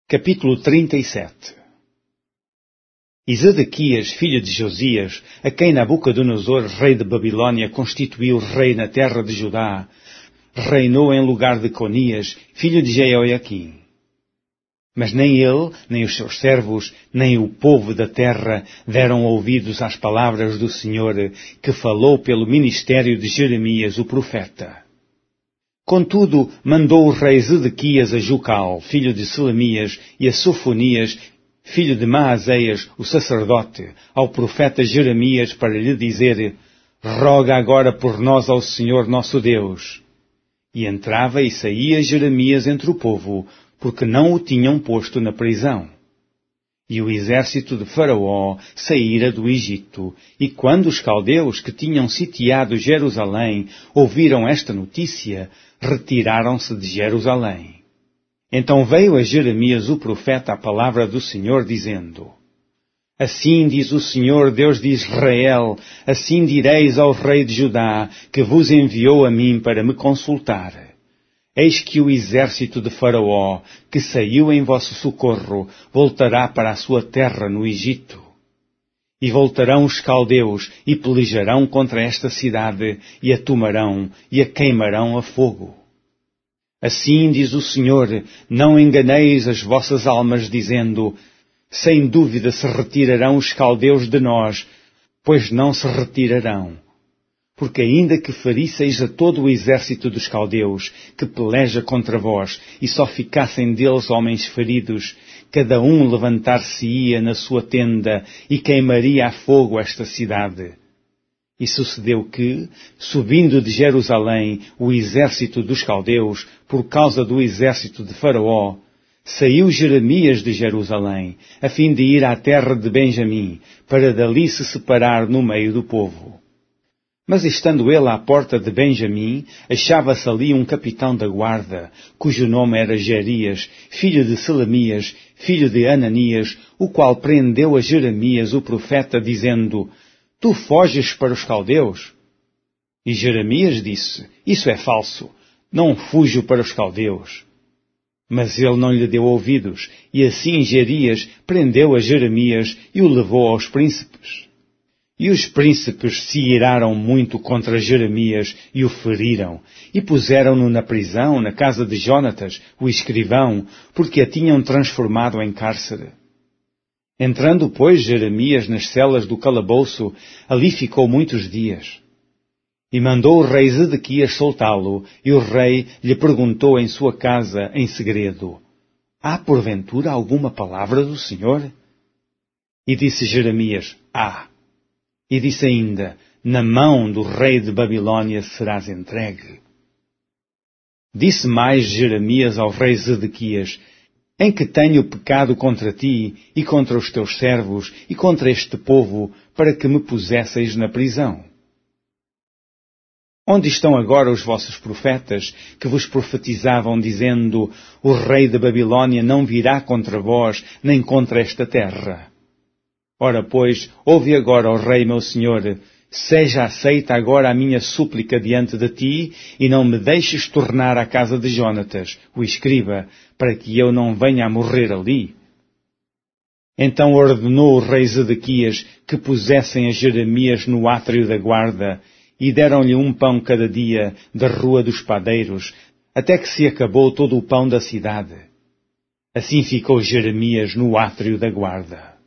Capítulo 37. E Zedequias, filho de Josias, a quem Nabucodonosor, rei de Babilônia, constituiu rei na terra de Judá, reinou em lugar de Conias, filho de Jeoiaquim. Mas nem ele, nem os seus servos, nem o povo da terra deram ouvidos às palavras do Senhor, que falou pelo ministério de Jeremias, o profeta. Contudo, mandou o rei Zedequias a Jucal, filho de Selemias, e a Sofonias, filho de Maazéias, o sacerdote, ao profeta Jeremias, para lhe dizer: roga agora por nós ao Senhor nosso Deus. E entrava e saía Jeremias entre o povo, porque não o tinham posto na prisão. E o exército de Faraó saíra do Egito, e quando os caldeus que tinham sitiado Jerusalém ouviram esta notícia, retiraram-se de Jerusalém. Então veio a Jeremias o profeta a palavra do Senhor, dizendo: assim diz o Senhor, Deus de Israel, assim direis ao rei de Judá, que vos enviou a mim para me consultar. Eis que o exército de Faraó, que saiu em vosso socorro, voltará para a sua terra no Egito. E voltarão os caldeus, e pelejarão contra esta cidade, e a tomarão, e a queimarão a fogo. Assim diz o Senhor, não enganeis as vossas almas, dizendo: sem dúvida se retirarão os caldeus de nós, pois não se retirarão. Porque ainda que ferisseis a todo o exército dos caldeus, que peleja contra vós, e só ficassem deles homens feridos, cada um levantar-se-ia na sua tenda, e queimaria a fogo esta cidade. E sucedeu que, subindo de Jerusalém o exército dos caldeus, por causa do exército de Faraó, saiu Jeremias de Jerusalém, a fim de ir à terra de Benjamim, para dali se separar no meio do povo. Mas estando ele à porta de Benjamim, achava-se ali um capitão da guarda, cujo nome era Jerias, filho de Selemias, filho de Ananias, o qual prendeu a Jeremias o profeta, dizendo: tu foges para os caldeus? E Jeremias disse: isso é falso, não fujo para os caldeus. Mas ele não lhe deu ouvidos, e assim Jerias prendeu a Jeremias e o levou aos príncipes. E os príncipes se iraram muito contra Jeremias e o feriram, e puseram-no na prisão, na casa de Jonatas, o escrivão, porque a tinham transformado em cárcere. Entrando, pois, Jeremias nas celas do calabouço, ali ficou muitos dias. E mandou o rei Zedequias soltá-lo, e o rei lhe perguntou em sua casa, em segredo: há porventura alguma palavra do Senhor? E disse Jeremias: há. E disse ainda: na mão do rei de Babilônia serás entregue. Disse mais Jeremias ao rei Zedequias: em que tenho pecado contra ti, e contra os teus servos, e contra este povo, para que me pusesseis na prisão? Onde estão agora os vossos profetas, que vos profetizavam, dizendo: o rei de Babilônia não virá contra vós, nem contra esta terra? Ora, pois, ouve agora, ó rei meu senhor, seja aceita agora a minha súplica diante de ti, e não me deixes tornar à casa de Jonatas, o escriba, para que eu não venha a morrer ali. Então ordenou o rei Zedequias que pusessem a Jeremias no átrio da guarda, e deram-lhe um pão cada dia da rua dos padeiros, até que se acabou todo o pão da cidade. Assim ficou Jeremias no átrio da guarda.